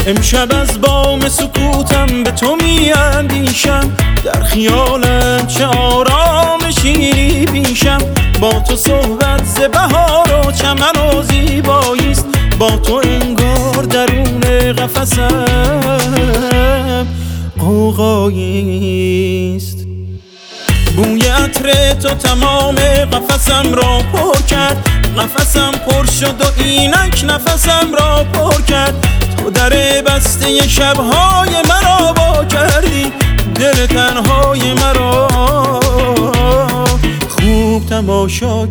امشب از بام سکوتم به تو میاندیشم، در خیالم چه آرامشی پیشم. با تو صحبت ز بهار و چمن و زیباییست، با تو انگار درون قفسم غوغاییست. بوی عطر تو تمام قفسم را پر کرد، قفسم پر شد و اینک نفسم را پر کرد. تو در بسته شبهای مرا وا کردی، دل تنهای مرا خوب تماشا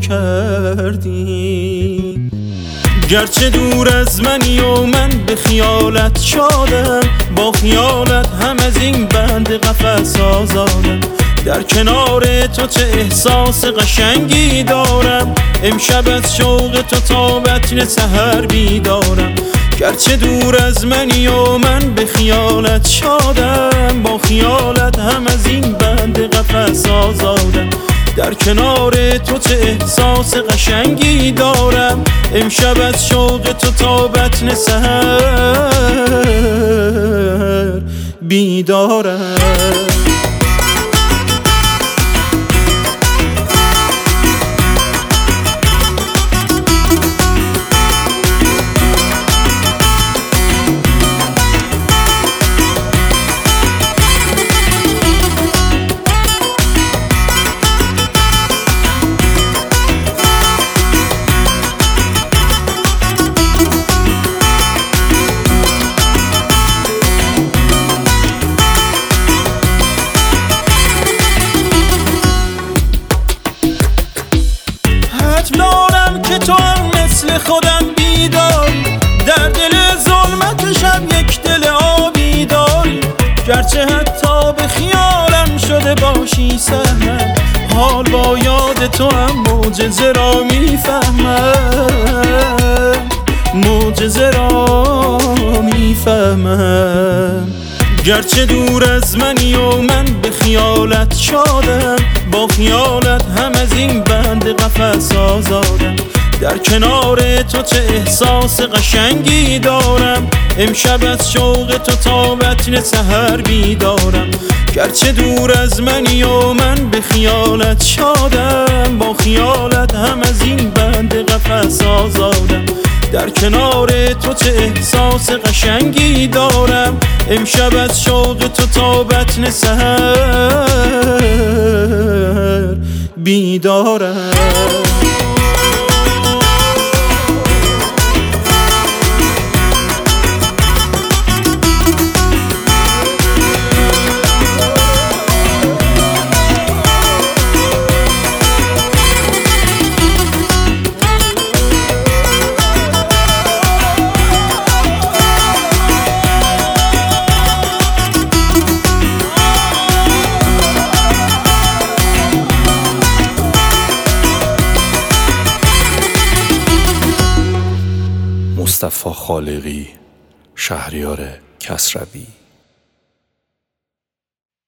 کردی. گرچه دور از منی و من به خیالت شادم، با خیالت هم از این بند قفس آزادم. در کنار تو چه احساس قشنگی دارم، امشب از شوق تو تا بطن سحر بیدارم. گرچه دور از منی و من به خیالت شادم، با خیالت هم از این بند قفس آزادم. در کنار تو چه احساس قشنگی دارم، امشب از شوق تو تا بطن سحر بیدارم. دارم که تو هم مثل خودم بیداری، در دل ظلمت شب یک دل آبی داری. گرچه حتی به خیالم شده باشی سهمم، حال با یاد تو هم معجزه را میفهمم، معجزه را میفهمم. گرچه دور از منی و من به خیالت شادم، با خیالت هم از این بند قفس آزادم. در کنار تو چه احساس قشنگی دارم، امشب از شوق تو تا بطن سحر بیدارم. گرچه دور از منی و من به خیالت شادم، با خیالت هم از این بند قفس آزادم. در کنار تو چه احساس قشنگی دارم، امشب از شوق تو تا بطن سحر بیدارم. مصطفی خالقی، شهریار کسروی.